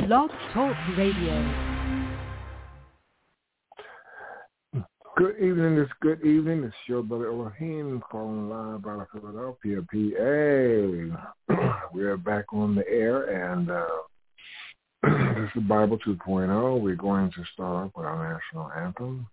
Blog Talk Radio. Good evening. It's good evening. It's your brother Elohim calling live out of Philadelphia, PA. We're back on the air, and this is Bible 2.0. We're going to start off with our national anthem.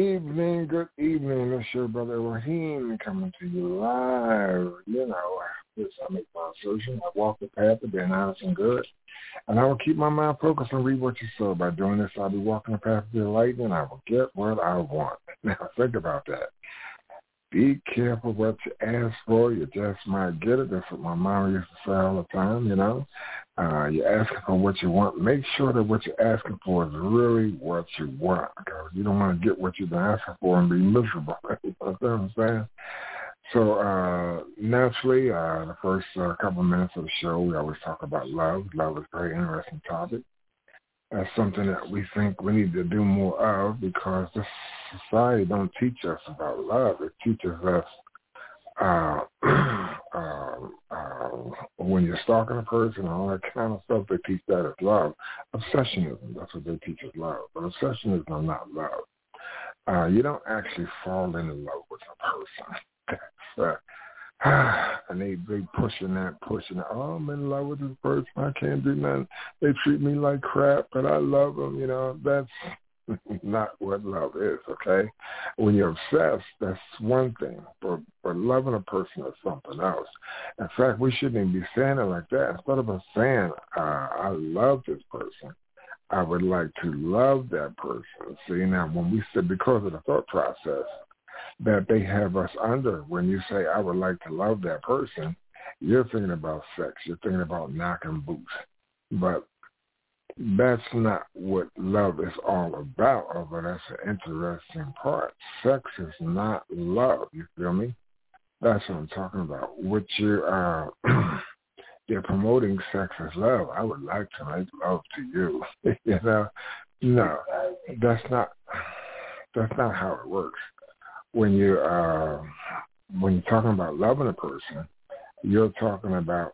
Good evening. It's your brother Elohim coming to you live. this. I make my assertion. I walk the path of being honest and good. And I will keep my mind focused and read what you sow. By doing this, I'll be walking the path of delight, and I will get what I want. Now, think about that. Be careful what you ask for. You just might get it. That's what my mom used to say all the time, you know. You're asking for what you want. Make sure that what you're asking for is really what you want, because you don't want to get what you've been asking for and be miserable. You know what I'm saying? So naturally, the first couple of minutes of the show, we always talk about love. Love is a very interesting topic. That's something that we think we need to do more of, because this society don't teach us about love. It teaches us when you're stalking a person and all that kind of stuff, they teach that as love. Obsessionism, that's what they teach as love. But obsessionism is not love. You don't actually fall in love with a person. And they pushing that. Oh, I'm in love with this person. I can't do nothing. They treat me like crap, but I love them. You know, that's not what love is, okay? When you're obsessed, that's one thing. But loving a person is something else. In fact, we shouldn't even be saying it like that. Instead of us saying, I love this person, I would like to love that person. See, now, when we say, because of the thought process that they have us under, when you say, I would like to love that person, you're thinking about sex. You're thinking about knocking boots. But that's not what love is all about, although that's an interesting part. Sex is not love, you feel me? That's what I'm talking about. What you're promoting sex as love. I would like to make love to you. You know? No, that's not how it works. When you're talking about loving a person, you're talking about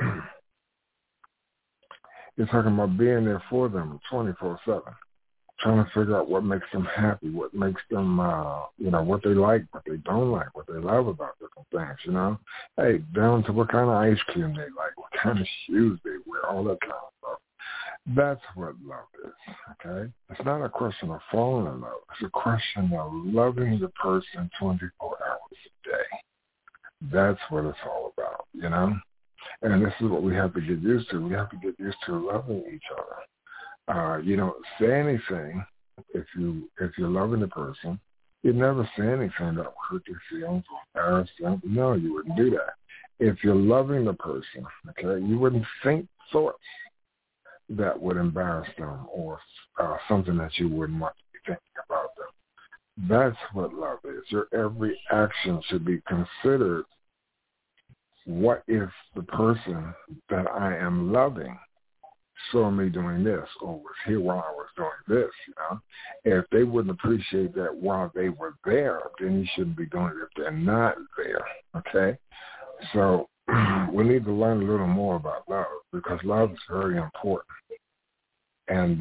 being there for them 24/7, trying to figure out what makes them happy, what makes them, what they like, what they don't like, what they love about different things, you know. Hey, down to what kind of ice cream they like, what kind of shoes they wear, all that kind of stuff. That's what love is, okay? It's not a question of falling in love. It's a question of loving the person 24 hours a day. That's what it's all about, you know? And this is what we have to get used to. We have to get used to loving each other. You don't say anything if you're loving the person. You never say anything that will hurt their feelings or embarrass them. No, you wouldn't do that. If you're loving the person, okay, you wouldn't think thoughts that would embarrass them or something that you wouldn't want to be thinking about them. That's what love is. Your every action should be considered, what if the person that I am loving saw me doing this or was here while I was doing this, you know? If they wouldn't appreciate that while they were there, then you shouldn't be doing it if they're not there, okay? So we need to learn a little more about love, because love is very important. And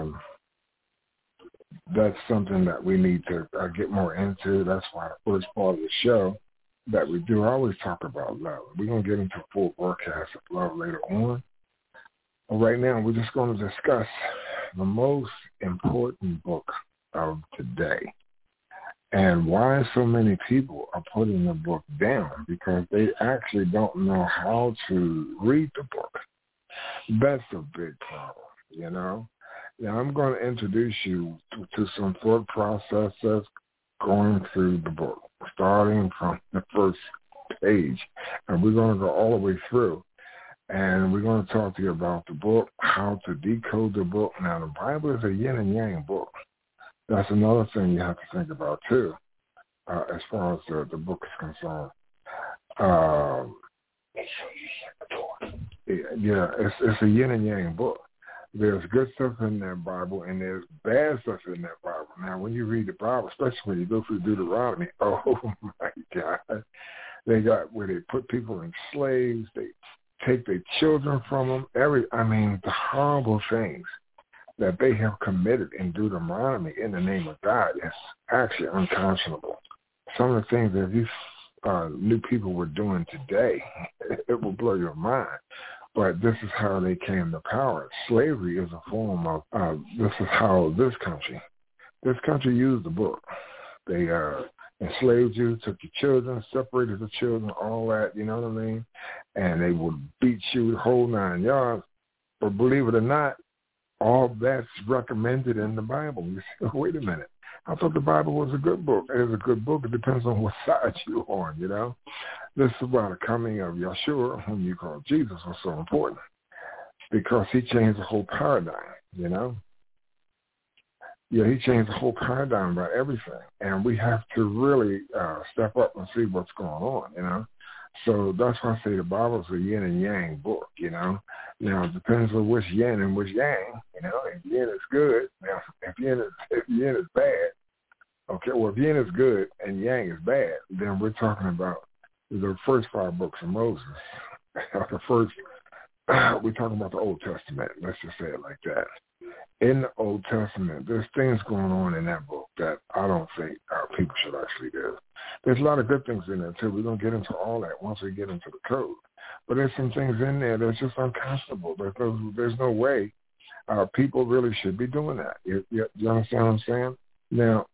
that's something that we need to get more into. That's why the first part of the show that we do always talk about love. We're going to get into a full broadcast of love later on. But right now, we're just going to discuss the most important book of today and why so many people are putting the book down, because they actually don't know how to read the book. That's a big problem, you know. Now, I'm going to introduce you to some thought processes going through the book, starting from the first page, and we're going to go all the way through. And we're going to talk to you about the book, how to decode the book. Now, the Bible is a yin and yang book. That's another thing you have to think about, too, as far as the book is concerned. It's a yin and yang book. There's good stuff in that Bible, and there's bad stuff in that Bible. Now, when you read the Bible, especially when you go through Deuteronomy, oh, my God, they got where they put people in slaves, they take their children from them, the horrible things that they have committed in Deuteronomy in the name of God is actually unconscionable. Some of the things that these new people were doing today, it will blow your mind. But this is how they came to power. Slavery is a form of, this is how this country used the book. They enslaved you, took your children, separated the children, all that, you know what I mean? And they would beat you the whole 9 yards. But believe it or not, all that's recommended in the Bible. You say, wait a minute. I thought the Bible was a good book. It is a good book. It depends on what side you're on, you know. This is why the coming of Yeshua, whom you call Jesus, was so important, because he changed the whole paradigm, you know. Yeah, he changed the whole paradigm about everything, and we have to really step up and see what's going on, you know. So that's why I say the Bible's a yin and yang book, you know. Now, it depends on which yin and which yang, you know. If yin is good, now, if yin is bad, okay, well, if yin is good and yang is bad, then we're talking about the first 5 books of Moses. We're talking about the Old Testament. Let's just say it like that. In the Old Testament, there's things going on in that book that I don't think people should actually do. There's a lot of good things in there, too. We're going to get into all that once we get into the code. But there's some things in there that's just unconscionable. There's no way people really should be doing that. You understand what I'm saying? Now,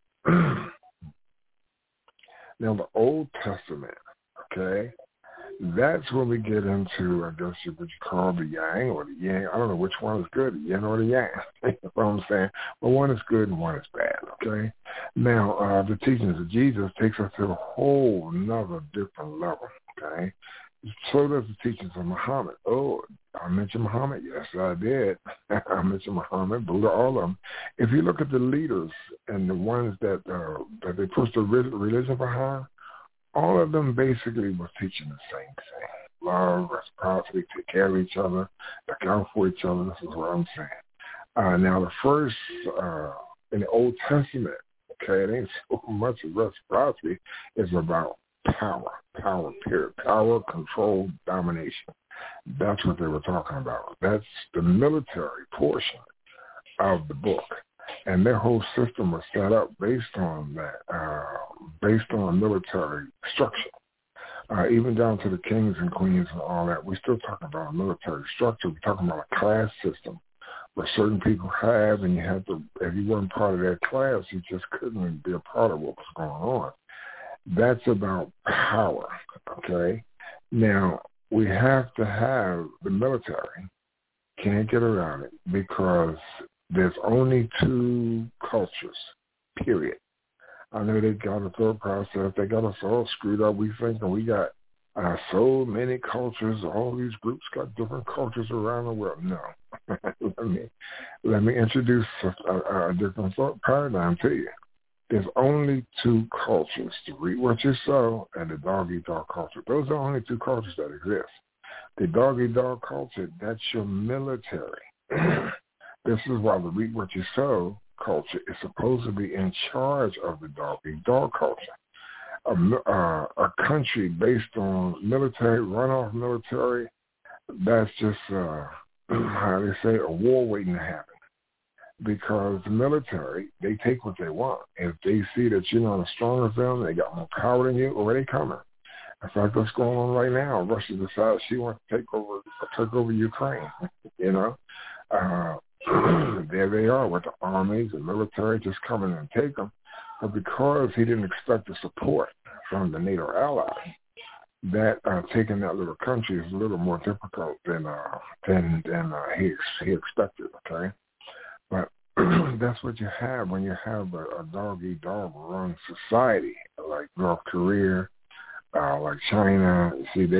the Old Testament, okay, that's when we get into, I guess, what you call the yang or the yang. I don't know which one is good, the yin or the yang. You know what I'm saying? But one is good and one is bad, okay? Now, the teachings of Jesus takes us to a whole nother different level, okay? So does the teachings of Muhammad. Oh, I mentioned Muhammad. Yes, I did. I mentioned Muhammad, Buddha, all of them. If you look at the leaders and the ones that they pushed the religion behind, all of them basically was teaching the same thing. Love, reciprocity, take care of each other, look out for each other. This is what I'm saying. Now, the first, in the Old Testament, okay, it ain't so much of reciprocity. It's about power, period. Power, control, domination. That's what they were talking about. That's the military portion of the book. And their whole system was set up based on that, based on military structure. Even down to the kings and queens and all that, we're still talking about a military structure. We're talking about a class system where certain people have, and you had to, if you weren't part of that class, you just couldn't be a part of what was going on. That's about power, okay? Now, we have to have the military. Can't get around it because there's only 2 cultures, period. I know they got a thought process. They got us all screwed up. We think we got so many cultures. All these groups got different cultures around the world. No. let me introduce a different thought paradigm to you. There's only 2 cultures, the reap what you sow and the dog-eat-dog culture. Those are the only 2 cultures that exist. The dog-eat-dog culture, that's your military. This is why the reap what you sow culture is supposed to be in charge of the dog-eat-dog culture. A country based on military, runoff military, that's just, how they say, a war waiting to happen. Because the military, they take what they want. If they see that you're not as strong as them, they got more power than you, or they coming. In fact, what's going on right now, Russia decides she wants to take over Ukraine, you know. There they are with the armies and military just coming and take them. But because he didn't expect the support from the NATO allies, that taking that little country is a little more difficult than he expected, okay? But that's what you have when you have a dog-eat-dog run society like North Korea, like China.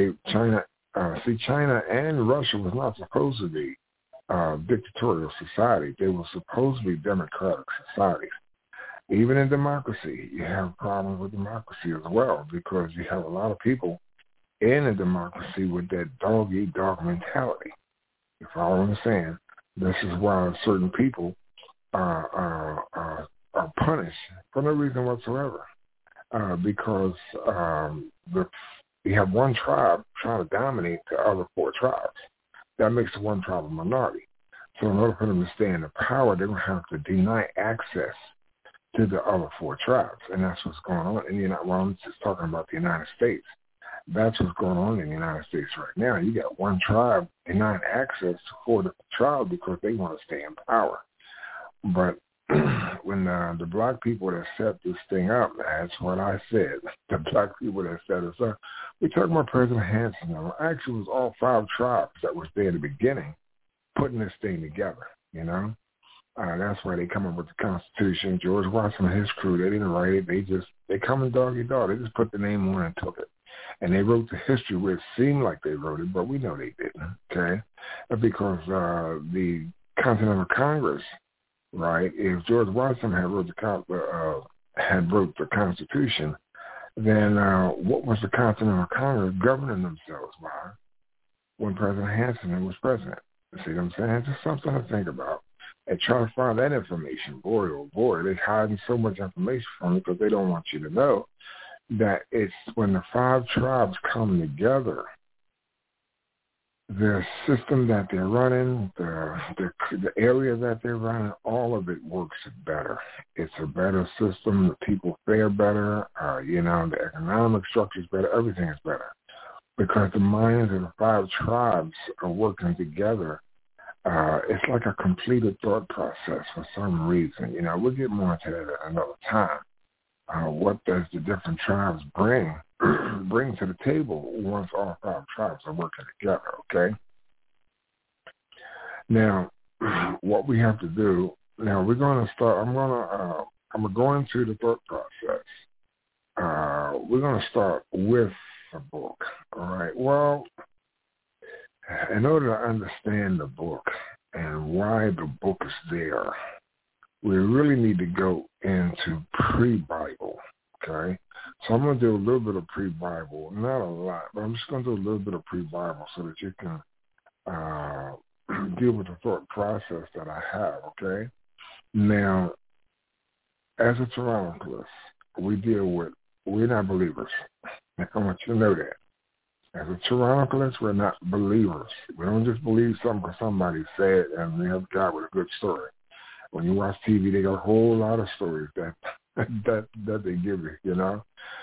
China and Russia was not supposed to be dictatorial society. They were supposed to be democratic societies. Even in democracy, you have problems with democracy as well because you have a lot of people in a democracy with that dog-eat-dog mentality. You follow what I'm saying? This is why certain people are punished for no reason whatsoever because you have one tribe trying to dominate the other 4 tribes. That makes the one tribe a minority. So in order for them to stay in the power, they're going to have to deny access to the other 4 tribes. And that's what's going on. And I'm just talking about the United States. That's what's going on in the United States right now. You got one tribe denying access to 4 different tribes because they want to stay in power. But when the black people that set this thing up, that's what I said. The black people that set us up. We talking about President Hanson. Now, actually, it was all 5 tribes that was there at the beginning, putting this thing together. You know, that's why they come up with the Constitution. George Washington and his crew, they didn't write it. They come in doggy dog. They just put the name on and took it. And they wrote the history where it seemed like they wrote it, but we know they didn't, okay? Because the Continental Congress, right, if George Washington had wrote the Constitution, then what was the Continental Congress governing themselves by when President Hanson was president? You see what I'm saying? Just something to think about. And try to find that information. Boy, oh boy, they're hiding so much information from you because they don't want you to know that it's when the 5 tribes come together, the system that they're running, the area that they're running, all of it works better. It's a better system. The people fare better. The economic structure is better. Everything is better because the minds of the 5 tribes are working together. It's like a completed thought process for some reason. We'll get more into that at another time. What does the different tribes bring to the table once all 5 tribes are working together, okay? Now, what we have to do, now we're going to start, I'm going through the thought process. We're going to start with the book, all right? Well, in order to understand the book and why the book is there, we really need to go into pre-Bible, okay? So I'm going to do a little bit of pre-Bible, not a lot, but I'm just going to do a little bit of pre-Bible so that you can deal with the thought process that I have, okay? Now, as a Torontoist, we're not believers. I want you to know that. As a Torontoist, we're not believers. We don't just believe something because somebody said and we have a guy with a good story. When you watch TV, they got a whole lot of stories that they give you,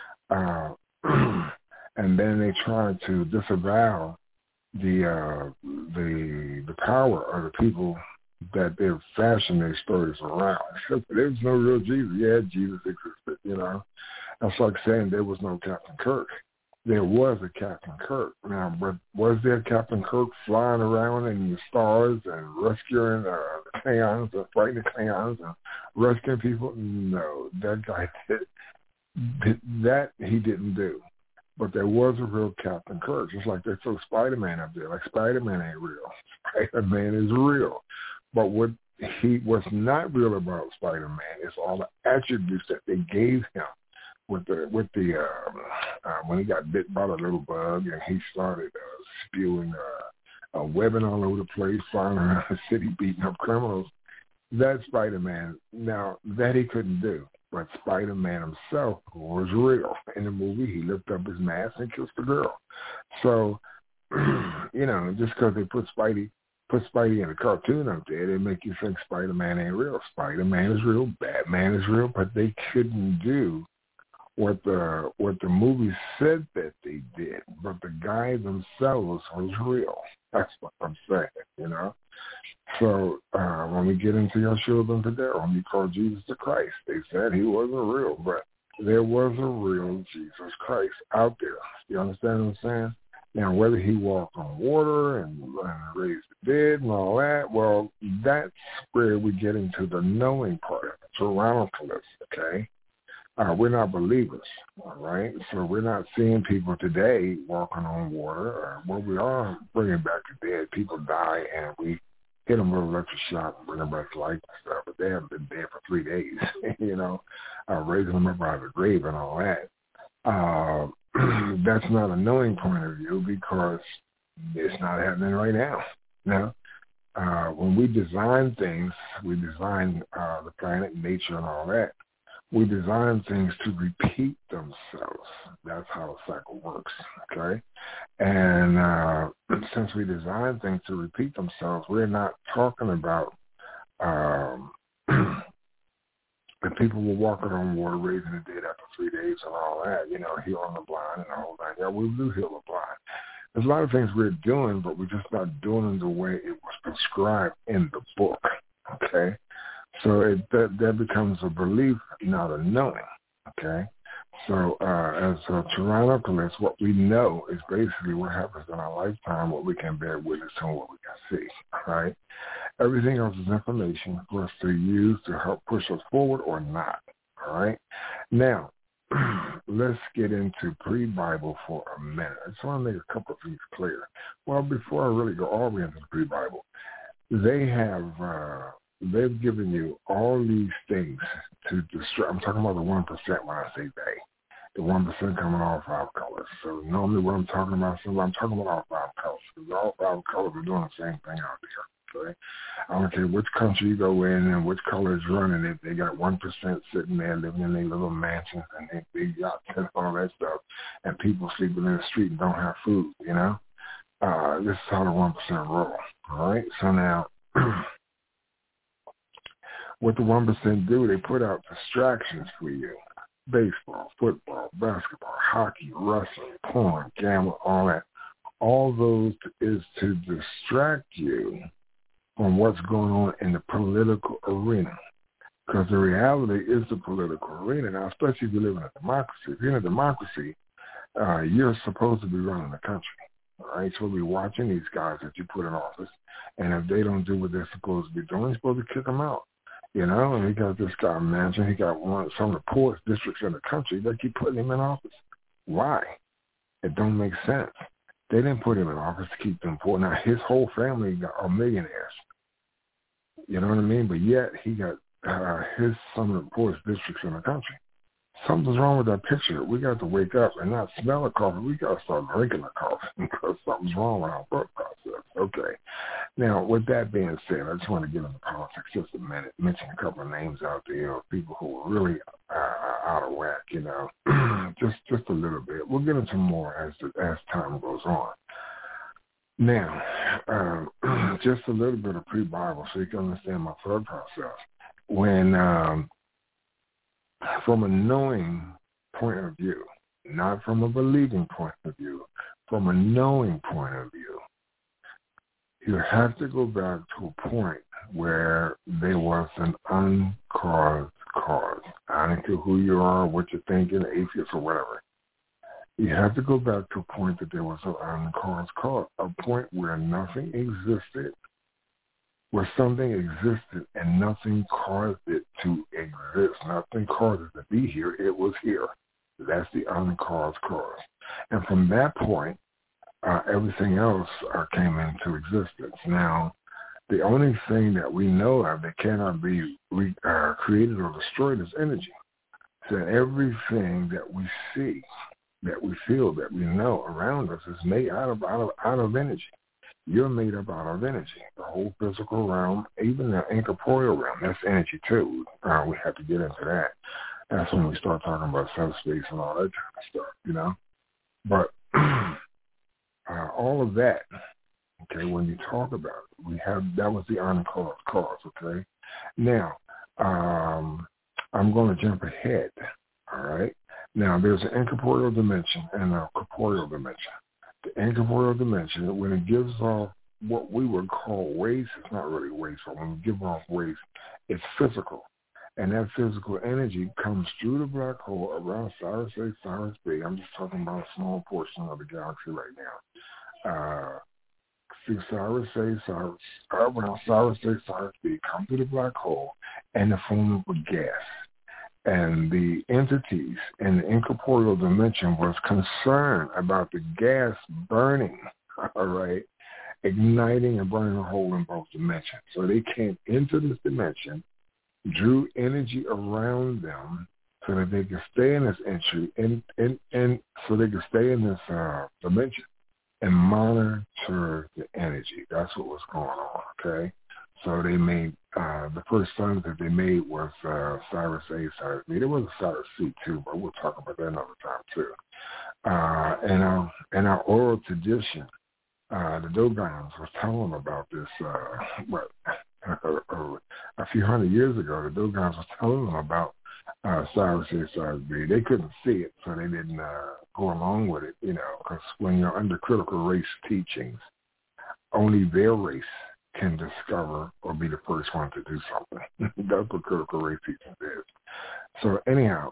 and then they try to disavow the power of the people that they've fashioned their stories around. There's no real Jesus. Yeah, Jesus existed, That's like saying there was no Captain Kirk. There was a Captain Kirk. Now, but was there Captain Kirk flying around in the stars and rescuing the Klingons and fighting the Klingons and rescuing people? No, that guy that he didn't do. But there was a real Captain Kirk, just like they throw Spider-Man up there. Like Spider-Man ain't real. Spider-Man is real. But what's not real about Spider-Man is all the attributes that they gave him. When he got bit by the little bug and he started spewing webbing all over the place, flying around the city, beating up criminals, that's Spider-Man. Now, that he couldn't do, but Spider-Man himself was real. In the movie, he lifted up his mask and kissed the girl. So, just because they put Spidey in a cartoon up there, they make you think Spider-Man ain't real. Spider-Man is real, Batman is real, but they couldn't do what the movie said that they did, but the guy themselves was real. That's what I'm saying, So when we get into your children today, when we call Jesus the Christ, they said he wasn't real, but there was a real Jesus Christ out there. You understand what I'm saying? Now, whether he walked on water and raised the dead and all that, well, that's where we get into the knowing part, Torontoist, okay? We're not believers, all right? So we're not seeing people today walking on water. What we are bringing back the dead. People die, and we hit them with an electric shock and bring them back to life and stuff. But they haven't been dead for 3 days, raising them up out of the grave and all that. That's not a knowing point of view because it's not happening right now. When we design things, we design the planet, nature, and all that. We design things to repeat themselves. That's how the cycle works, okay? And since we design things to repeat themselves, we're not talking about the people were walking on water, raising the dead after 3 days and all that, healing the blind and all that. Yeah, we do heal the blind. There's a lot of things we're doing, but we're just not doing them the way it was prescribed in the book, okay? So that becomes a belief, not a knowing, okay? So as a Tyrannopolis, what we know is basically what happens in our lifetime, what we can bear witness to, and what we can see, right? Everything else is information for us to use to help push us forward or not, all right? Now, let's get into pre-Bible for a minute. I just want to make a couple of things clear. Well, before I really go all the way into the pre-Bible, they've given you all these things to distract. I'm talking about the 1% when I say they. The 1% coming all 5 colors. So normally what I'm talking about, I'm talking about all 5 colors. Because all 5 colors are doing the same thing out there. Okay? I don't care which country you go in and which color is running it. They got 1% sitting there living in their little mansions and their big yachts and all that stuff. And people sleeping in the street and don't have food, you know? This is how the 1% roll. All right? So now, what the 1% do, they put out distractions for you. Baseball, football, basketball, hockey, wrestling, porn, gambling, all that. All those is to distract you from what's going on in the political arena. Because the reality is the political arena. Now, especially if you live in a democracy. If you're in a democracy, you're supposed to be running the country. All right? So we're watching these guys that you put in office. And if they don't do what they're supposed to be doing, you're supposed to kick them out. You know, and he got this guy Manchin. He got some of the poorest districts in the country. They keep putting him in office. Why? It don't make sense. They didn't put him in office to keep them poor. Now, his whole family are millionaires. You know what I mean? But yet he got some of the poorest districts in the country. Something's wrong with that picture. We got to wake up and not smell a coffee. We got to start drinking the coffee because something's wrong with our thought process. Okay. Now, with that being said, I just want to get into politics just a minute, mention a couple of names out there of people who are really out of whack, you know, just a little bit. We'll get into more as time goes on. Now, just a little bit of pre-Bible so you can understand my thought process. When, from a knowing point of view, not from a believing point of view, from a knowing point of view, you have to go back to a point where there was an uncaused cause. I don't care who you are, what you're thinking, atheist or whatever. You have to go back to a point that there was an uncaused cause, a point where nothing existed, where something existed and nothing caused it to exist. Nothing caused it to be here. It was here. That's the uncaused cause. And from that point, everything else came into existence. Now, the only thing that we know of that cannot be created or destroyed is energy. So everything that we see, that we feel, that we know around us is made out of energy. You're made up out of energy. The whole physical realm, even the incorporeal realm, that's energy too. We have to get into that. That's when we start talking about subspace and all that kind of stuff, you know. But all of that, okay, when you talk about it, that was the uncaused cause, okay? Now, I'm going to jump ahead, all right? Now, there's an incorporeal dimension and a corporeal dimension. The incorporeal dimension, when it gives off what we would call waste, it's not really waste, but when we give off waste, it's physical. And that physical energy comes through the black hole around Cyrus A, Cyrus B. I'm just talking about a small portion of the galaxy right now. Through Cyrus A, around Cyrus A, Cyrus B, come through the black hole in the form of a gas. And the entities in the incorporeal dimension was concerned about the gas burning, all right, igniting and burning a hole in both dimensions. So they came into this dimension, drew energy around them so that they could stay in this entry and so they could stay in this dimension and monitor the energy. That's what was going on, okay? So they made, the first sons that they made was Cyrus A, Cyrus B. There was a Cyrus C too, but we'll talk about that another time too. In our oral tradition, the Dogons was telling about this, a few hundred years ago, the Dogons was telling them about Cyrus A, Cyrus B. They couldn't see it, so they didn't go along with it, you know, because when you're under critical race teachings, only their race can discover or be the first one to do something. That's what critical race teaching is. So anyhow,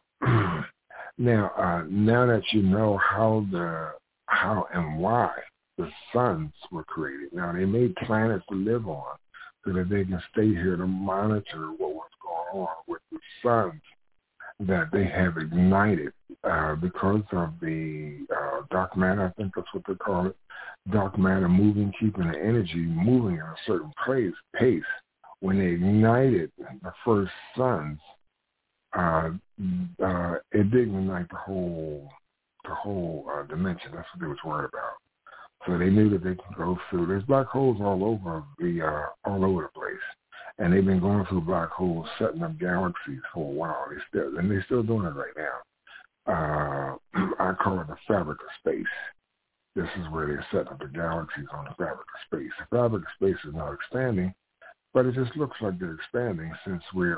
now that you know how and why the suns were created. Now they made planets to live on so that they can stay here to monitor what was going on with the suns that they have ignited because of the dark matter. I think that's what they call it. Dark matter moving, keeping the energy moving at a certain pace. When they ignited the first suns, it didn't ignite the whole dimension. That's what they was worried about. So they knew that they could go through. There's black holes all over the place, and they've been going through black holes, setting up galaxies for a while. They're still doing it right now. I call it the fabric of space. This is where they're setting up the galaxies on the fabric of space. The fabric of space is not expanding, but it just looks like they're expanding since we're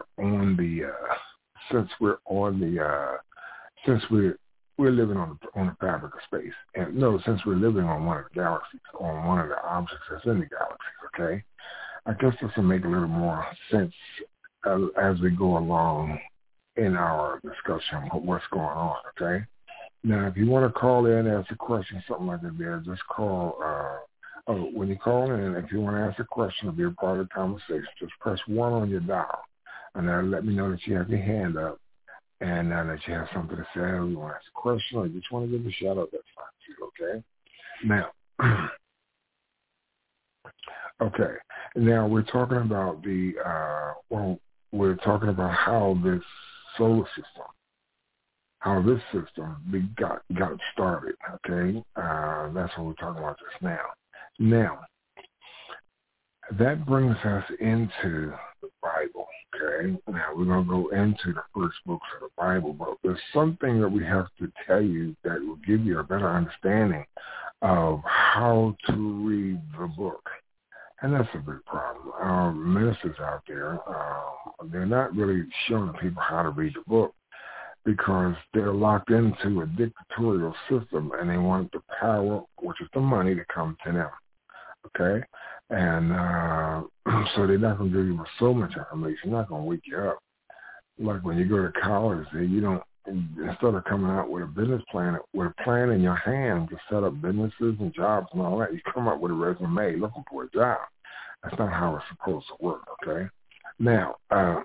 living on the fabric of space. And no, since we're living on one of the galaxies, on one of the objects that's in the galaxies, okay? I guess this will make a little more sense as we go along in our discussion of what's going on, okay? Now, if you want to call in, ask a question, something like that there, just call, when you call in, if you want to ask a question or be a part of the conversation, just press 1 on your dial, and that'll let me know that you have your hand up, and that you have something to say, or you want to ask a question, or you just want to give a shout out, that's fine too, okay? Now, okay, now we're talking about we're talking about how this solar system, how this system got started, okay? That's what we're talking about just now. Now, that brings us into the Bible, okay? Now, we're going to go into the first books of the Bible, but there's something that we have to tell you that will give you a better understanding of how to read the book. And that's a big problem. Our ministers out there, they're not really showing people how to read the book because they're locked into a dictatorial system and they want the power, which is the money, to come to them, okay? And so they're not going to give you so much information, not going to wake you up. Like when you go to college, you don't, instead of coming out with a business plan, with a plan in your hand to set up businesses and jobs and all that, you come up with a resume looking for a job. That's not how it's supposed to work, okay? Now,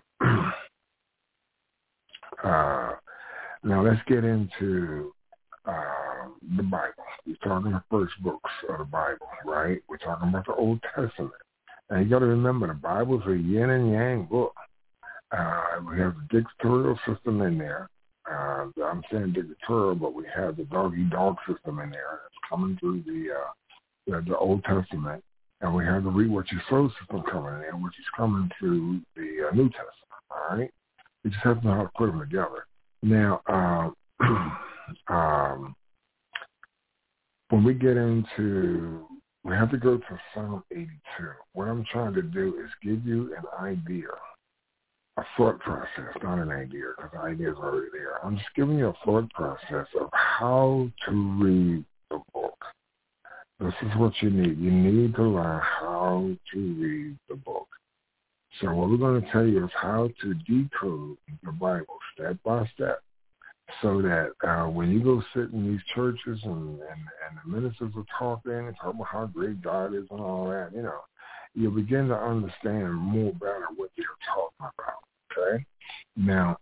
now let's get into the Bible. We're talking the first books of the Bible, right? We're talking about the Old Testament. And you got to remember, the Bible's a yin and yang book. We have the dictatorial system in there. I'm saying dictatorial, but we have the dog-eat-dog system in there. It's coming through the Old Testament. And we have the read what you sow system coming in there, which is coming through the New Testament, all right? You just have to know how to put them together. Now, when we get into, we have to go to Psalm 82. What I'm trying to do is give you an idea, a thought process, not an idea, because the idea is already there. I'm just giving you a thought process of how to read the book. This is what you need. You need to learn how to read the book. So what we're going to tell you is how to decode the Bible step by step so that when you go sit in these churches and the ministers are talking and talk about how great God is and all that, you know, you'll begin to understand more better what they're talking about, okay? Now,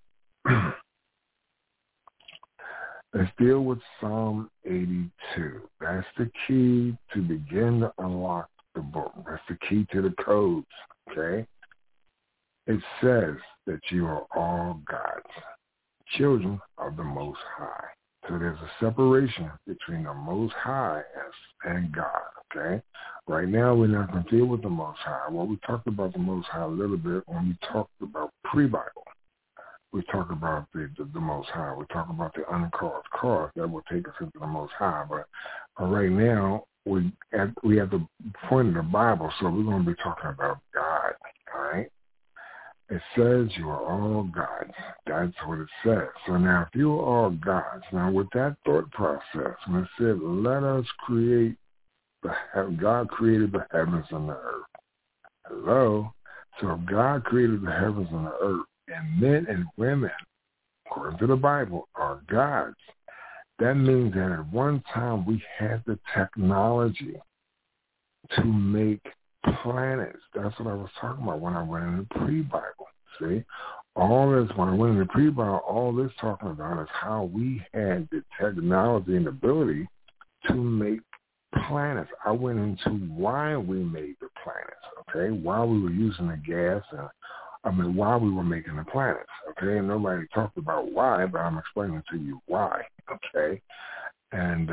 let's deal with Psalm 82. That's the key to begin to unlock the book. That's the key to the codes, okay? It says that you are all God's children of the Most High. So there's a separation between the Most High and God, okay? Right now, we're not going to deal with the Most High. Well, we talked about the Most High a little bit when we talked about pre-Bible. We talk about the Most High. We talk about the uncaused cause. That will take us into the Most High. But right now, we have the point of the Bible, so we're going to be talking about God, all right? It says you are all gods. That's what it says. So now, if you are all gods, now with that thought process, when it said, let us create, God created the heavens and the earth. Hello? So if God created the heavens and the earth, and men and women, according to the Bible, are gods, that means that at one time we had the technology to make planets. That's what I was talking about when I went in the pre-Bible. See? All this, when I went in the pre-Bible, all this talking about is how we had the technology and ability to make planets. I went into why we made the planets, okay? Why we were using the gas, why we were making the planets, okay? And nobody talked about why, but I'm explaining to you why, okay? And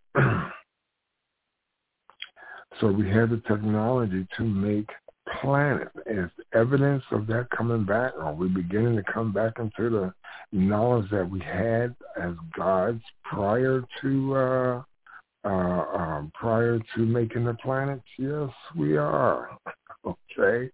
so we had the technology to make planets. Is evidence of that coming back? Are we beginning to come back into the knowledge that we had as gods prior to making the planets? Yes, we are. Okay.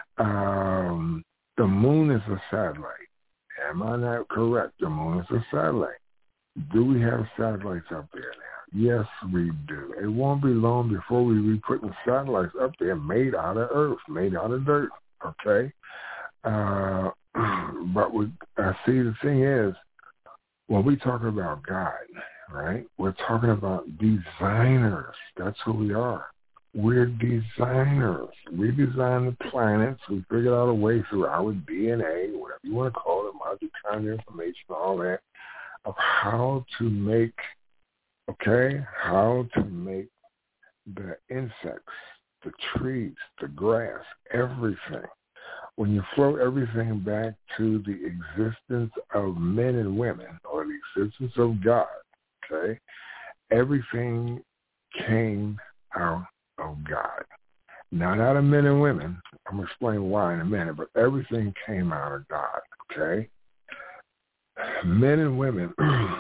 The moon is a satellite. Am I not correct? The moon is a satellite. Do we have satellites up there now? Yes, we do. It won't be long before we be putting satellites up there made out of earth, made out of dirt. Okay. But see, the thing is, when we talk about God, right, we're talking about designers. That's who we are. We're designers. We design the planets. We figured out a way through our DNA, whatever you want to call it, mitochondrial information, all that, of how to make the insects, the trees, the grass, everything. When you flow everything back to the existence of men and women, or the existence of God, okay, everything came out of God. Not out of men and women. I'm going to explain why in a minute, but everything came out of God, okay? Men and women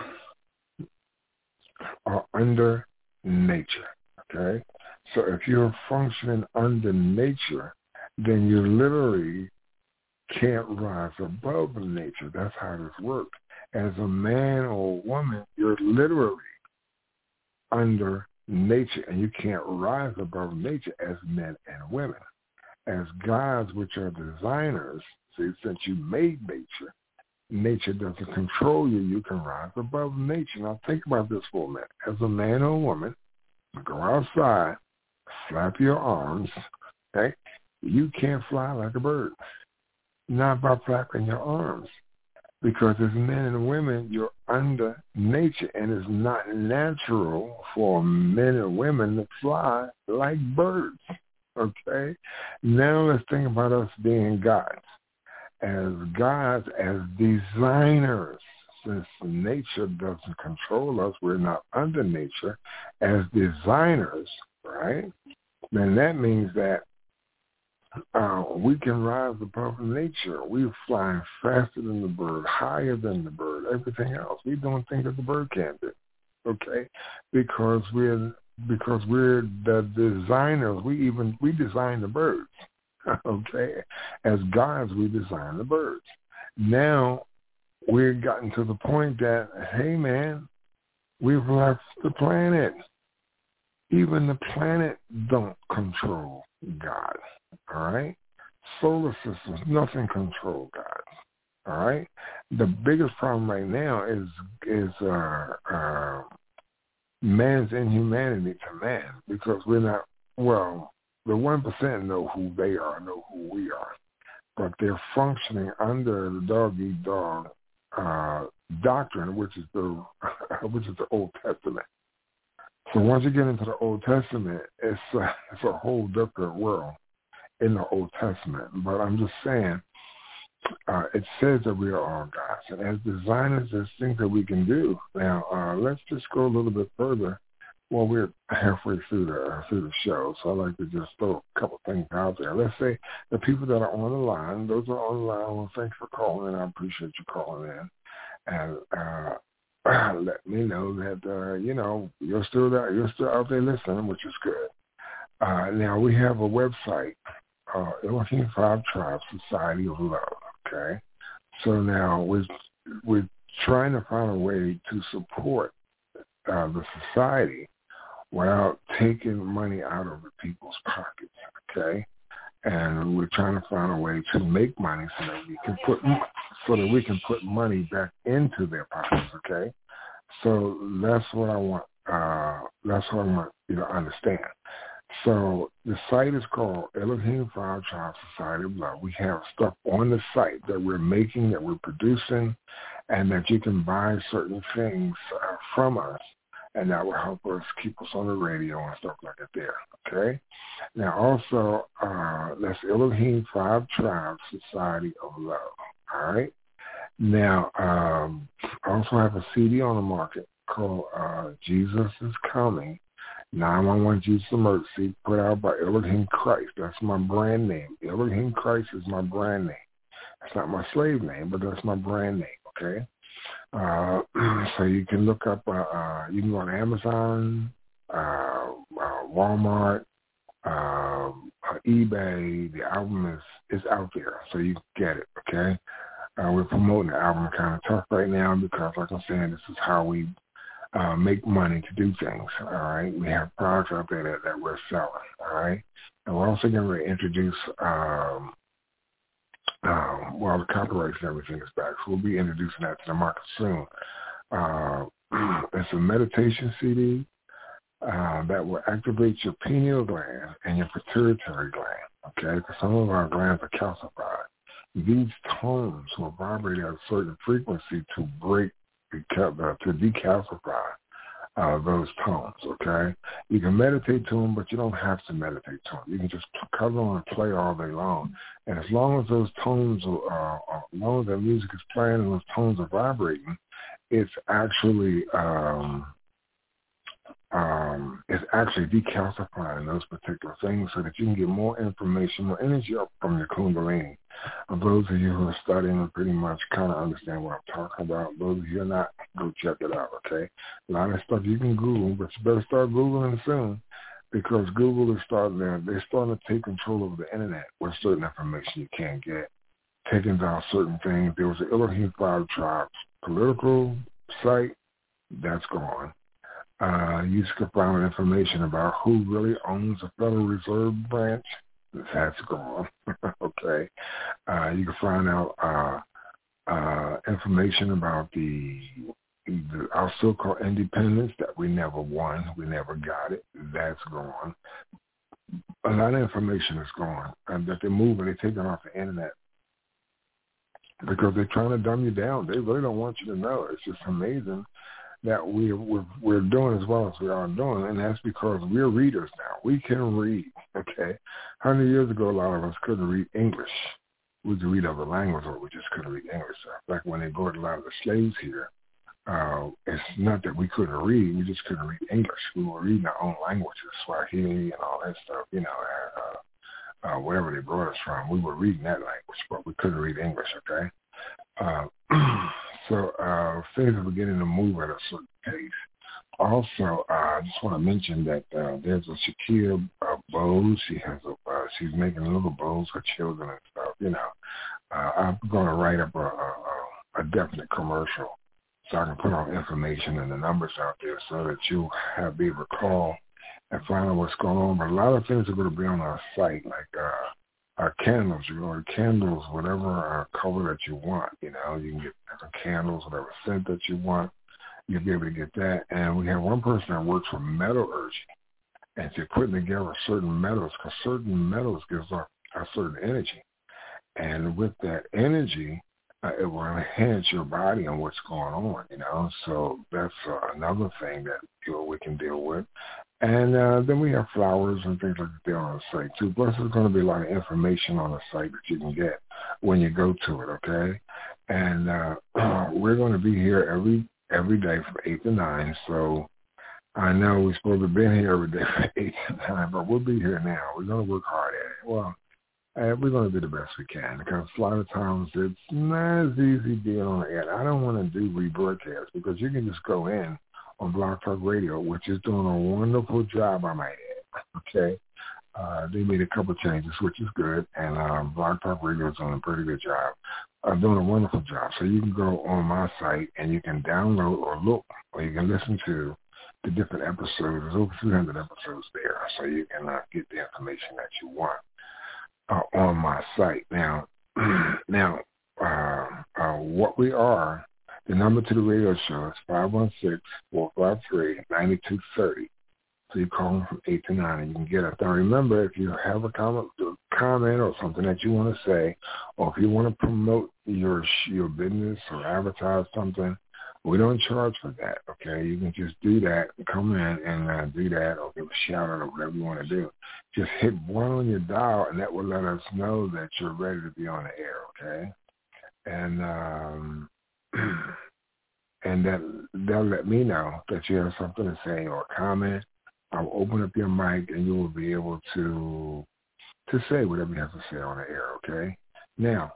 are under nature, okay? So if you're functioning under nature, then you literally can't rise above nature. That's how this works. As a man or a woman, you're literally under nature, and you can't rise above nature as men and women. As gods, which are designers, see, since you made nature, nature doesn't control you. You can rise above nature. Now think about this for a minute. As a man or a woman, go outside, flap your arms, okay? You can't fly like a bird. Not by flapping your arms. Because as men and women, you're under nature, and it's not natural for men and women to fly like birds, okay? Now let's think about us being gods. As gods, as designers, since nature doesn't control us, we're not under nature, as designers, right? Then that means that we can rise above nature. We're flying faster than the bird, higher than the bird, everything else. We don't think that the bird can do, okay? Because we're the designers. We design the birds, okay? As gods, we design the birds. Now we've gotten to the point that, hey man, we've left the planet. Even the planet don't control God. All right? Solar systems, nothing control God. All right? The biggest problem right now is man's inhumanity to man, because we're not, well, the 1% know who they are, know who we are, but they're functioning under the dog-eat-dog doctrine, which is the Old Testament. So once you get into the Old Testament, it's a whole different world in the Old Testament. But I'm just saying, it says that we are all gods. And as designers, there's things that we can do. Now, let's just go a little bit further. Well, we're halfway through the show, so I'd like to just throw a couple things out there. Let's say the people that are on the line, those are on the line, well, thanks for calling in. I appreciate you calling in. And let me know that, you're still there, you're still out there listening, which is good. Now, we have a website, Elohim 5 Tribes Society of Love, okay? So now we're trying to find a way to support the society without taking money out of the people's pockets, okay? and we're trying to find a way to make money so that we can put money back into their pockets. Okay, so that's what I want. That's what I want you to understand. So the site is called Elohim Five Tribes Society of Love. We have stuff on the site that we're making, that we're producing, and that you can buy certain things from us, and that will help us keep us on the radio and stuff like that there, okay? Now also, that's Elohim Five Tribes Society of Love, all right? Now, I also have a CD on the market called Jesus is Coming, 911 Jesus Emergency, put out by Elohim Christ. That's my brand name. Elohim Christ is my brand name. That's not my slave name, but that's my brand name, okay? So you can look up, you can go on Amazon, Walmart, eBay. The album is out there, so you can get it, okay? We're promoting the album kind of tough right now because, like I'm saying, this is how we make money to do things, all right? We have products out there that we're selling, all right? And we're also going to introduce, the copyrights and everything is back, so we'll be introducing that to the market soon. It's a meditation CD that will activate your pineal gland and your pituitary gland, okay? Because some of our glands are calcified. These tones will vibrate at a certain frequency to decalcify those tones, okay? You can meditate to them, but you don't have to meditate to them. You can just cover on and play all day long. And as long as those tones, as long as the music is playing and those tones are vibrating, it's actually decalcifying those particular things so that you can get more information, more energy up from your Kundalini. Those of you who are studying and pretty much kind of understand what I'm talking about. Those of you who are not, go check it out, okay? A lot of stuff you can Google, but you better start Googling soon because Google is they're starting to take control of the Internet where certain information you can't get, taking down certain things. There was an Elohim Five Tribes political site, that's gone. You can find information about who really owns the Federal Reserve Branch. That's gone. Okay. You can find out information about our so-called independence that we never won. We never got it. That's gone. A lot of information is gone. And that they're moving. They're taking off the Internet because they're trying to dumb you down. They really don't want you to know. It's just amazing that we're doing as well as we are doing, and that's because we're readers now. We can read, okay? 100 years ago, a lot of us couldn't read English. We could read other languages, but we just couldn't read English. Like when they brought a lot of the slaves here, it's not that we couldn't read, we just couldn't read English. We were reading our own languages, Swahili and all that stuff, wherever they brought us from. We were reading that language, but we couldn't read English, okay? So things are beginning to move at a certain pace. Also, I just want to mention that there's a Shakira bows. She's making little bows for children and stuff. I'm going to write up a definite commercial so I can put all the information and the numbers out there so that you'll be able to call and find out what's going on. But a lot of things are going to be on our site, like our candles, candles, whatever color that you want, you can get different candles, whatever scent that you want, you'll be able to get that. And we have one person that works for metallurgy, and she's putting together certain metals, because certain metals gives off a certain energy. And with that energy, it will enhance your body and what's going on, So that's another thing that we can deal with. And then we have flowers and things like that on the site, too. Plus, there's going to be a lot of information on the site that you can get when you go to it, okay? And we're going to be here every day from 8 to 9. So I know we're supposed to be here every day from 8 to 9, but we'll be here now. We're going to work hard at it. Well, we're going to do the best we can because a lot of times it's not as easy being on the air. I don't want to do rebroadcasts because you can just go in on Blog Talk Radio, which is doing a wonderful job, I might add, okay? They made a couple changes, which is good, and Blog Talk Radio is doing a pretty good job. Doing a wonderful job. So you can go on my site, and you can download or look, or you can listen to the different episodes. There's over 300 episodes there, so you can get the information that you want. on my site. Now, what we are, the number to the radio show is 516-453-9230. So you call them from 8 to 9 and you can get it. Now remember, if you have a comment or something that you want to say, or if you want to promote your business or advertise something, we don't charge for that, okay? You can just do that, come in and do that, or give a shout out or whatever you want to do. Just hit 1 on your dial, and that will let us know that you're ready to be on the air, okay? And and that'll let me know that you have something to say or a comment. I'll open up your mic, and you will be able to say whatever you have to say on the air, okay? Now,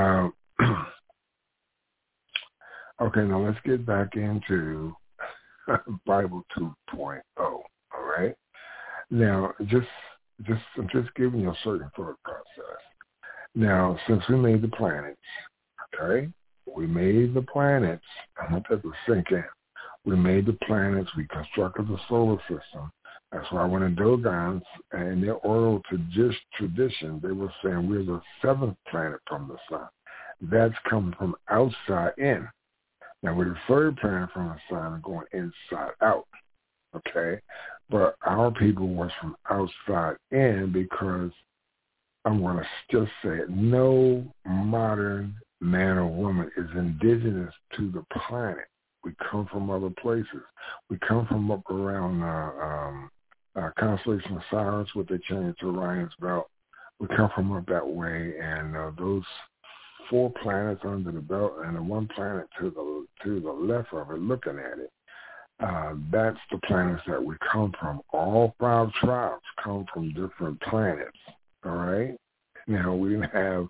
okay, now let's get back into Bible 2.0, all right? Now, I'm just giving you a certain thought process. Now, since we made the planets, okay, we made the planets. I want that to sink in. We made the planets. We constructed the solar system. That's why when the Dogons, in their oral tradition, they were saying we're the 7th planet from the sun. That's coming from outside in. Now, we're the 3rd planet from the sun and going inside out, okay? But our people was from outside in because I'm going to just say it. No modern man or woman is indigenous to the planet. We come from other places. We come from up around constellation of Sirius, what they changed to Orion's belt. We come from up that way, and those 4 planets under the belt and the 1 planet to the left of it, looking at it, that's the planets that we come from. All 5 tribes come from different planets, all right? Now, we didn't have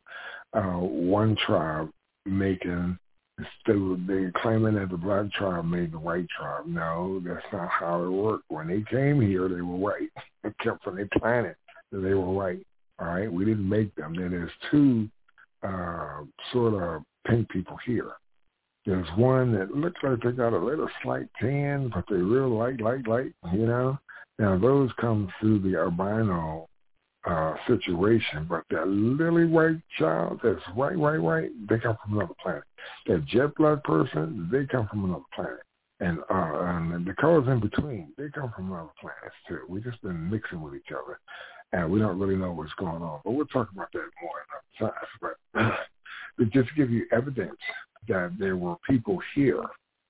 1 tribe making, they claiming that the black tribe made the white tribe. No, that's not how it worked. When they came here, they were white. They kept from their planet that they were white, all right? We didn't make them. Then there's 2 sort of pink people here. There's one that looks like they got a little slight tan, but they real light, you know. Now, those come through the albino situation, but that lily white child that's white, they come from another planet. That jet black person, they come from another planet. And the colors in between, they come from other planets too. We just been mixing with each other, and we don't really know what's going on. But we'll talk about that more another time. But to just give you evidence that there were people here,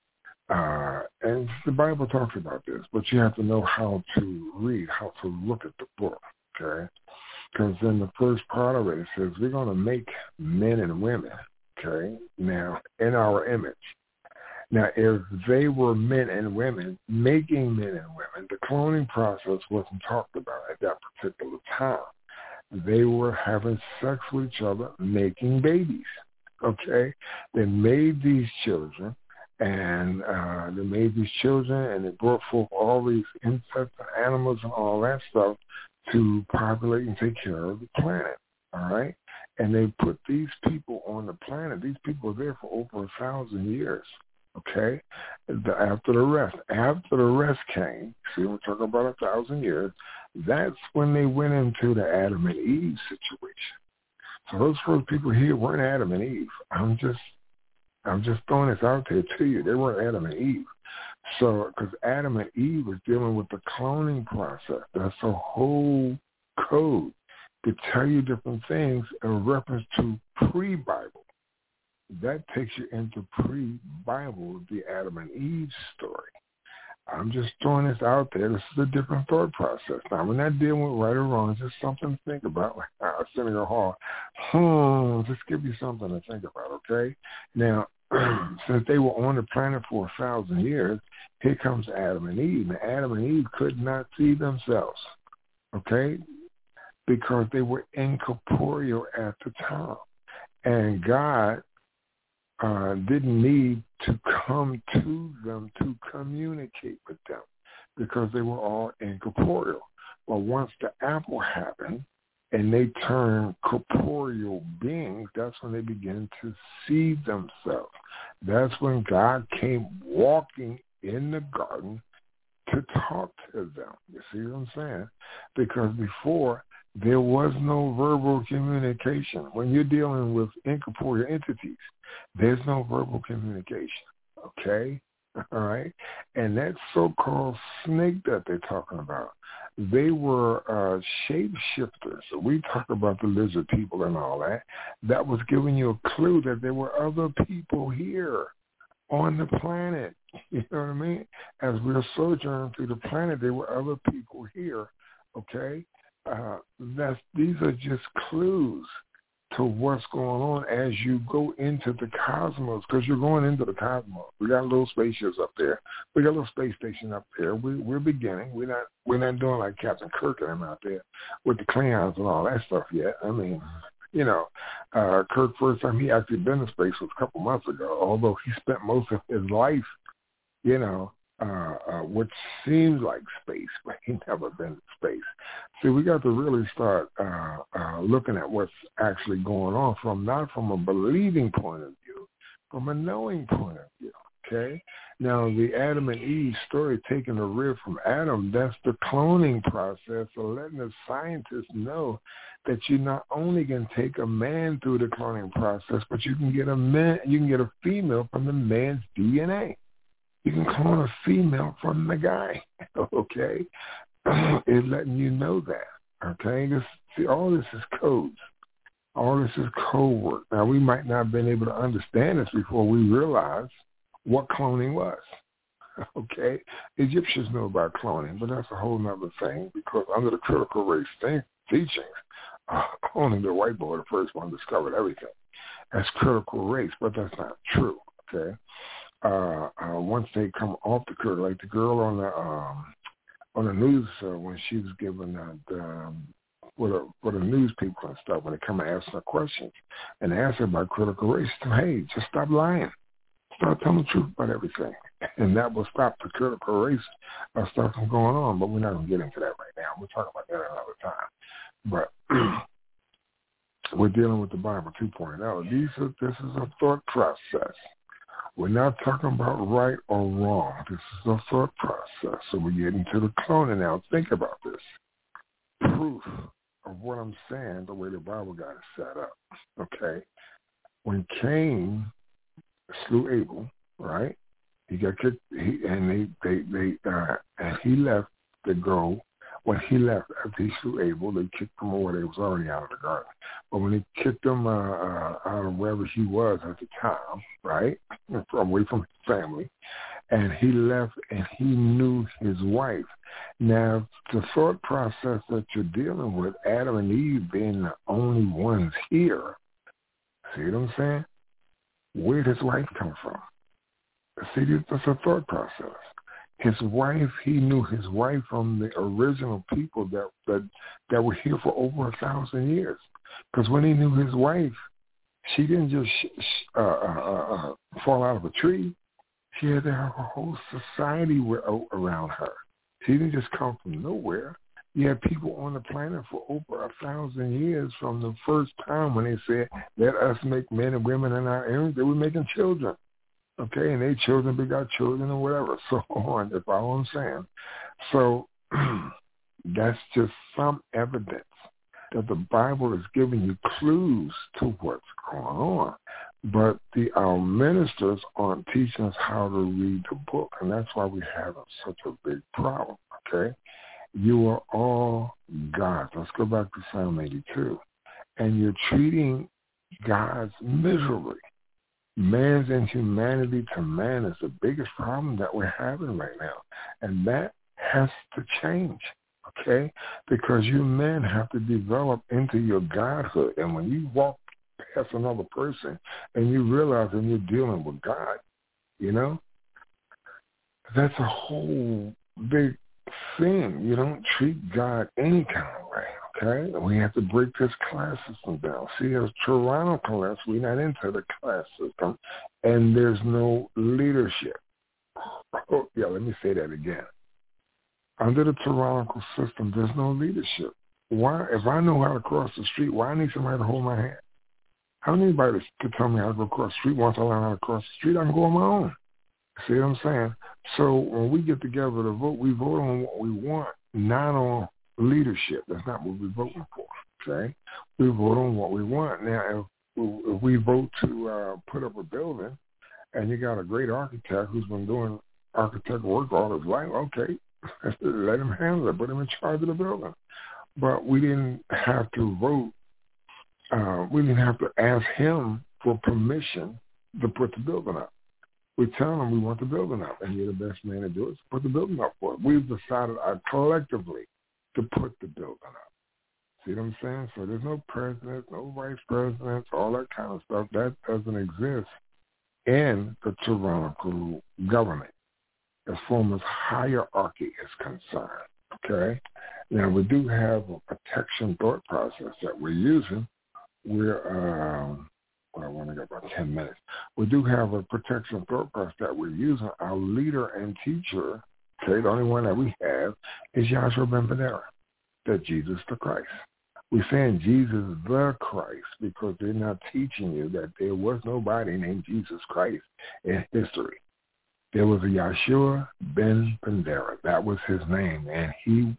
and the Bible talks about this, but you have to know how to read, how to look at the book, okay? Because in the first part of it says we're going to make men and women, okay, now in our image. Now, if they were men and women, making men and women, the cloning process wasn't talked about at that particular time. They were having sex with each other, making babies, okay? They made these children, and they brought forth all these insects and animals and all that stuff to populate and take care of the planet, all right? And they put these people on the planet. These people were there for over 1,000 years. Okay, after the rest came. See, we're talking about 1,000 years. That's when they went into the Adam and Eve situation. So those first people here weren't Adam and Eve. I'm just throwing this out there to you. They weren't Adam and Eve. So, because Adam and Eve was dealing with the cloning process. That's a whole code to tell you different things in reference to pre-Bible. That takes you into pre-Bible, the Adam and Eve story. I'm just throwing this out there. This is a different thought process. Now, we're not dealing with right or wrong. It's just something to think about. Like Senator Hall, just give you something to think about, okay? Now, since they were on the planet for 1,000 years, here comes Adam and Eve. And Adam and Eve could not see themselves, okay, because they were incorporeal at the time. And God didn't need to come to them to communicate with them because they were all incorporeal. Well, once the apple happened and they turned corporeal beings, that's when they began to see themselves. That's when God came walking in the garden to talk to them. You see what I'm saying? Because before, There was no verbal communication. When you're dealing with incorporeal entities, there's no verbal communication, okay? All right? And that so-called snake that they're talking about, they were shapeshifters. So we talk about the lizard people and all that. That was giving you a clue that there were other people here on the planet. You know what I mean? As we're sojourning through the planet, there were other people here, okay? These are just clues to what's going on as you go into the cosmos, because you're going into the cosmos. We got little spaceships up there. We got a little space station up there. We're beginning. We're not doing like Captain Kirk and them out there with the Klingons and all that stuff yet. I mean, you know, Kirk, first time he actually been in space was a couple months ago, although he spent most of his life, you know, which seems like space, but he never been to space. See, we got to really start looking at what's actually going on not from a believing point of view, from a knowing point of view, okay? Now, the Adam and Eve story, taking a rib from Adam, that's the cloning process, so letting the scientists know that you not only can take a man through the cloning process, but you can get a female from the man's DNA. You can clone a female from the guy, okay? It's letting you know that, okay? All this is codes. All this is code work. Now, we might not have been able to understand this before we realized what cloning was, okay? Egyptians know about cloning, but that's a whole other thing, because under the critical race teachings, only the white boy, the first one, discovered everything. That's critical race, but that's not true, okay? Once they come off the curve, like the girl on the news when she was given with the news people and stuff, when they come and ask her questions and ask her about critical race, hey, just stop lying, start telling the truth about everything, and that will stop the critical race stuff from going on. But we're not going to get into that right now. We'll talk about that another time. But we're dealing with the Bible 2.0. This is a thought process. We're not talking about right or wrong. This is a thought process. So we get into the cloning now. Think about this. Proof of what I'm saying, the way the Bible got it set up. Okay? When Cain slew Abel, right? He got kicked, and he left to go. When he left after he slew Abel, they kicked him away. He was already out of the garden. But when they kicked him out of wherever he was at the time, right, away from his family, and he left and he knew his wife. Now, the thought process that you're dealing with, Adam and Eve being the only ones here, see what I'm saying? Where did his wife come from? See, that's a thought process. His wife, he knew his wife from the original people that were here for over 1,000 years. Because when he knew his wife, she didn't just fall out of a tree. She had to have a whole society around her. She didn't just come from nowhere. You had people on the planet for over 1,000 years from the first time when they said, let us make men and women in our image. They were making children. Okay, and their children begot children or whatever, so on, if all I'm saying. So that's just some evidence that the Bible is giving you clues to what's going on. But our ministers aren't teaching us how to read the book, and that's why we have such a big problem, okay? You are all gods. Let's go back to Psalm 82. And you're treating gods miserably. Man's inhumanity to man is the biggest problem that we're having right now. And that has to change, okay? Because you men have to develop into your godhood. And when you walk past another person and you realize that you're dealing with God, you know, that's a whole big thing. You don't treat God any kind of way. Okay, we have to break this class system down. See, as Toronto class, we're not into the class system, and there's no leadership. Oh, yeah, let me say that again. Under the Toronto system, there's no leadership. Why? If I know how to cross the street, why I need somebody to hold my hand? I don't need anybody to tell me how to go across the street. Once I learn how to cross the street, I can go on my own. See what I'm saying? So when we get together to vote, we vote on what we want, not on leadership. That's not what we're voting for. okay? We vote on what we want. Now, if we vote to put up a building and you got a great architect who's been doing architectural work all his life, okay, let him handle it, put him in charge of the building. But we didn't have to vote. We didn't have to ask him for permission to put the building up. We tell him we want the building up, and you're the best man to do it, so put the building up for it. We've decided collectively to put the building up. See what I'm saying? So there's no president, no vice presidents, all that kind of stuff. That doesn't exist in the tyrannical government as far as hierarchy is concerned, okay? Now, we do have a protection thought process that we're using. I want to get about 10 minutes. We do have a protection thought process that we're using. Our leader and teacher, okay, the only one that we have is Yahshua Ben Padera, that Jesus the Christ. We're saying Jesus the Christ because they're not teaching you that there was nobody named Jesus Christ in history. There was a Yahshua Ben Padera. That was his name, and he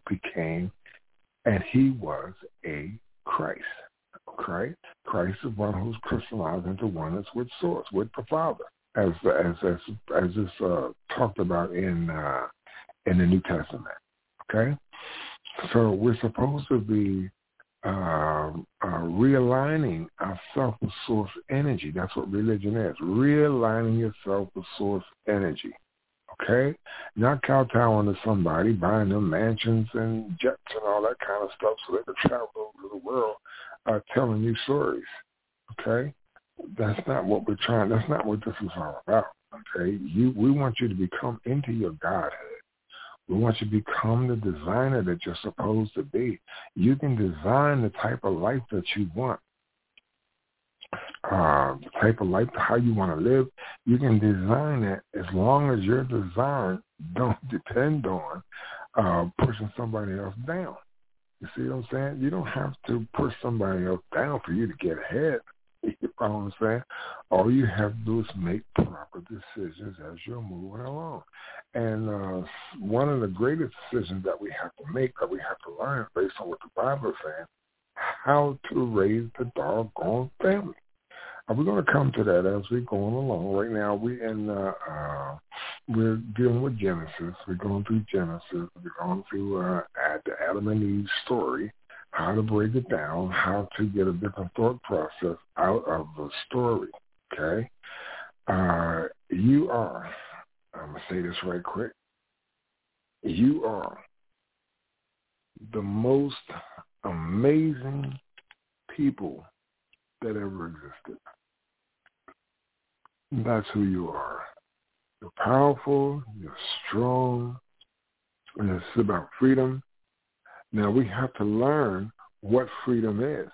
was a Christ. Okay? Christ is one who's crystallized into oneness with Source, with the Father, as is talked about in the New Testament. Okay? So we're supposed to be realigning ourselves with Source energy. That's what religion is. Realigning yourself with Source energy. Okay? Not kowtowing to somebody, buying them mansions and jets and all that kind of stuff so they can travel over the world telling you stories. Okay? That's not what we're trying. That's not what this is all about. Okay? We want you to become into your Godhead. We want you to become the designer that you're supposed to be. You can design the type of life that you want. The type of life, how you want to live, you can design it as long as your design don't depend on pushing somebody else down. You see what I'm saying? You don't have to push somebody else down for you to get ahead. You know what I'm saying? All you have to do is make proper decisions as you're moving along. And one of the greatest decisions that we have to make, that we have to learn based on what the Bible is saying, how to raise the doggone family. We're going to come to that as we're going along. Right now, we're dealing with Genesis. We're going through Genesis. We're going through the Adam and Eve story, how to break it down, how to get a different thought process out of the story, okay? You are, I'm going to say this right quick, you are the most amazing people that ever existed. That's who you are. You're powerful, you're strong, and it's about freedom. Now we have to learn what freedom is,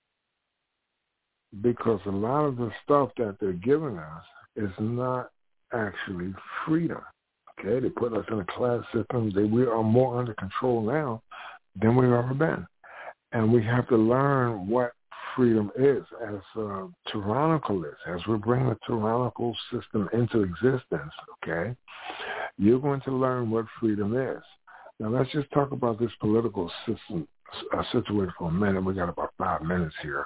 because a lot of the stuff that they're giving us is not actually freedom. Okay, they put us in a class system. We are more under control now than we've ever been. And we have to learn what freedom is as tyrannical is. As we bring the tyrannical system into existence, okay, you're going to learn what freedom is. Now, let's just talk about this political system situation for a minute. We got about 5 minutes here.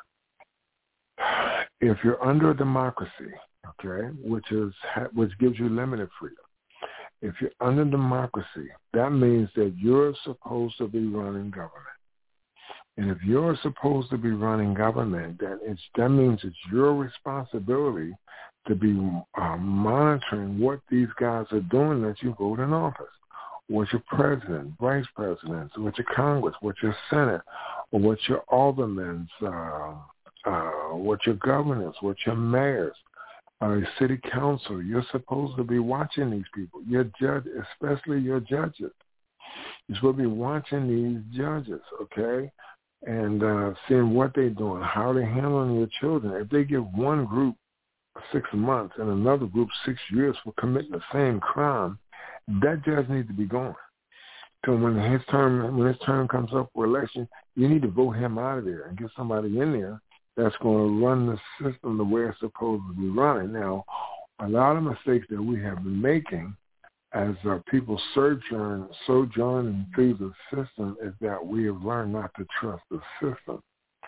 If you're under a democracy, okay, which gives you limited freedom, if you're under democracy, that means that you're supposed to be running government. And if you're supposed to be running government, that means it's your responsibility to be monitoring what these guys are doing that you vote in office. What your president, vice presidents, what your Congress, what your Senate, or what your aldermen, what your governors, what your mayors, your city council, you're supposed to be watching these people. Your judge, especially your judges. You're supposed to be watching these judges, okay? And seeing what they're doing, how they're handling your children. If they give one group 6 months and another group 6 years for committing the same crime, that judge needs to be gone. So when his term comes up for election, you need to vote him out of there and get somebody in there that's going to run the system the way it's supposed to be running. Now, a lot of mistakes that we have been making as people sojourning through the system is that we have learned not to trust the system.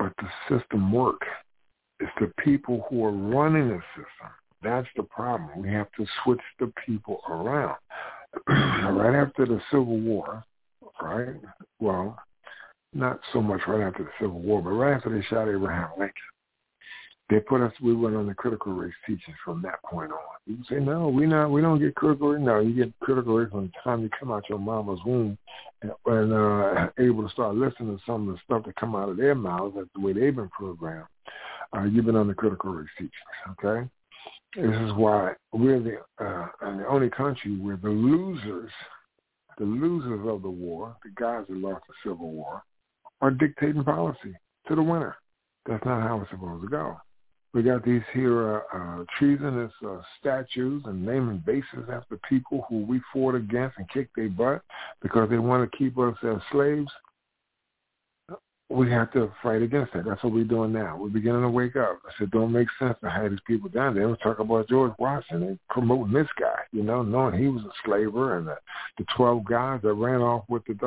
but the system works. It's the people who are running the system. That's the problem. We have to switch the people around. Right after the Civil War, right? Well, not so much right after the Civil War, but right after they shot Abraham Lincoln, we went on the critical race teachings from that point on. You say, no, we don't get critical race. No, you get critical race from the time you come out your mama's womb and able to start listening to some of the stuff that come out of their mouths. That's the way they've been programmed. You've been on the critical race teachings, okay? This is why we're the only country where the losers of the war, the guys that lost the Civil War, are dictating policy to the winner. That's not how it's supposed to go. We got these here treasonous statues and naming bases after people who we fought against and kicked their butt because they want to keep us as slaves. We have to fight against that. That's what we're doing now. We're beginning to wake up. I said, don't make sense to have these people down there. They were talking about George Washington. They promoting this guy, knowing he was a slaver, and the 12 guys that ran off with the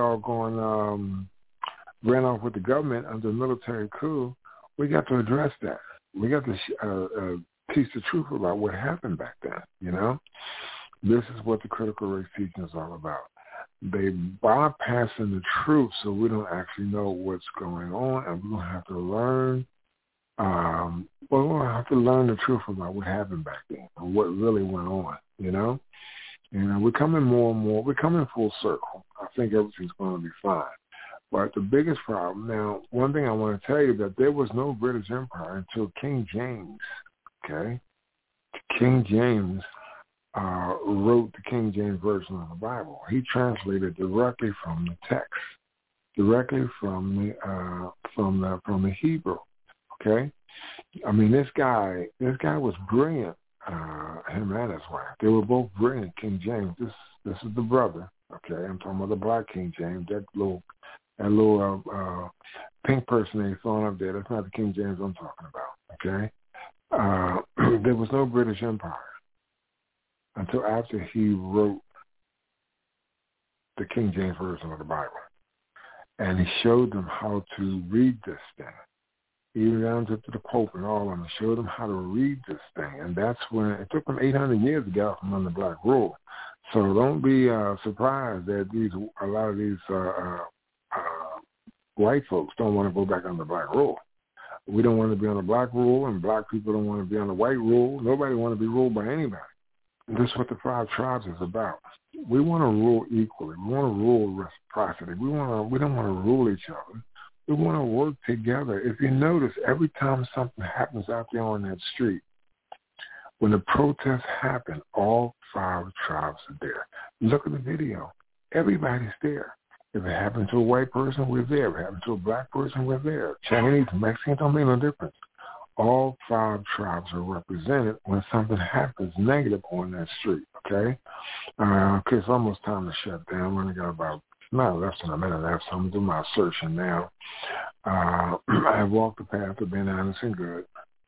government under the military coup. We got to address that. We got to teach the truth about what happened back then, This is what the critical race teaching is all about. They bypassing the truth so we don't actually know what's going on, and we're going to have to learn. We're going to have to learn the truth about what happened back then and what really went on, And we're coming more and more. We're coming full circle. I think everything's going to be fine. But the biggest problem, now, one thing I want to tell you, that there was no British Empire until King James, okay? King James wrote the King James Version of the Bible. He translated directly from the text, directly from the Hebrew, okay? I mean, this guy was brilliant, him and his wife. They were both brilliant, King James. This is the brother, okay? I'm talking about the black King James, that little pink person they throwing up there. That's not the King James I'm talking about, okay? There was no British Empire until after he wrote the King James Version of the Bible. And he showed them how to read this thing, even down to the Pope and all of them. He showed them how to read this thing. And that's when it took them 800 years to get out from under black rule. So don't be surprised that a lot of these white folks don't want to go back under black rule. We don't want to be on the black rule, and black people don't want to be on the white rule. Nobody want to be ruled by anybody. And this is what the 5 tribes is about. We want to rule equally. We want to rule reciprocity. We don't want to rule each other. We want to work together. If you notice, every time something happens out there on that street, when the protests happen, all 5 tribes are there. Look at the video. Everybody's there. If it happened to a white person, we're there. If it happened to a black person, we're there. Chinese, Mexicans, don't make no difference. All 5 tribes are represented when something happens negative on that street, okay? Okay, it's almost time to shut down. We only got about less than a minute left, so I'm going to do my assertion now. I have walked the path of being honest and good,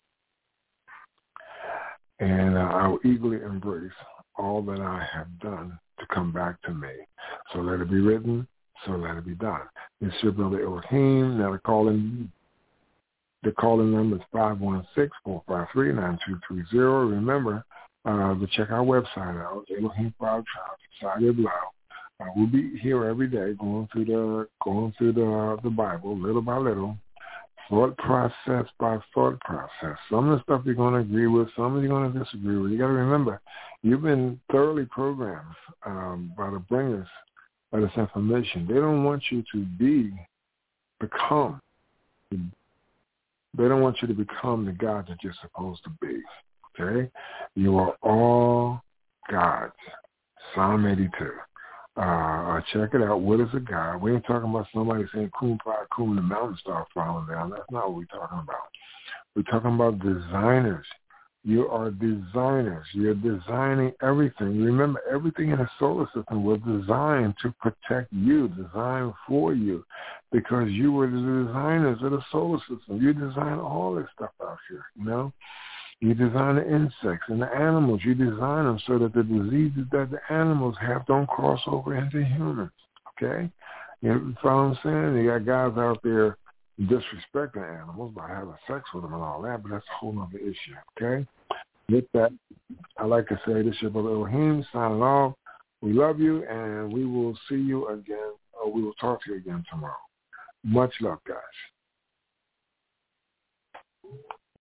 and I will eagerly embrace all that I have done to come back to me. So let it be written, so let it be done. It's your brother Elohim. Now the calling number is 516-453-9230. Remember to check our website out, Elohim 5 Tribes, inside your blog. We'll be here every day going through the Bible little by little, thought process by thought process. Some of the stuff you're going to agree with, some of you're going to disagree with. You got to remember, you've been thoroughly programmed by the bringers of this information. They don't want you to become. They don't want you to become the God that you're supposed to be. Okay, you are all gods. Psalm 82. Check it out. What is a God? We ain't talking about somebody saying "Kum pa kum," the mountain start falling down. That's not what we're talking about. We're talking about designers. You are designers. You're designing everything. Remember, everything in the solar system was designed to protect you, designed for you, because you were the designers of the solar system. You design all this stuff out here, You design the insects and the animals. You design them so that the diseases that the animals have don't cross over into humans, okay? You follow what I'm saying? You got guys out there disrespecting animals by having sex with them and all that, but that's a whole other issue, okay? With that, I like to say this is your brother Elohim signing off. We love you, and we will see you again, or we will talk to you again tomorrow. Much love, guys.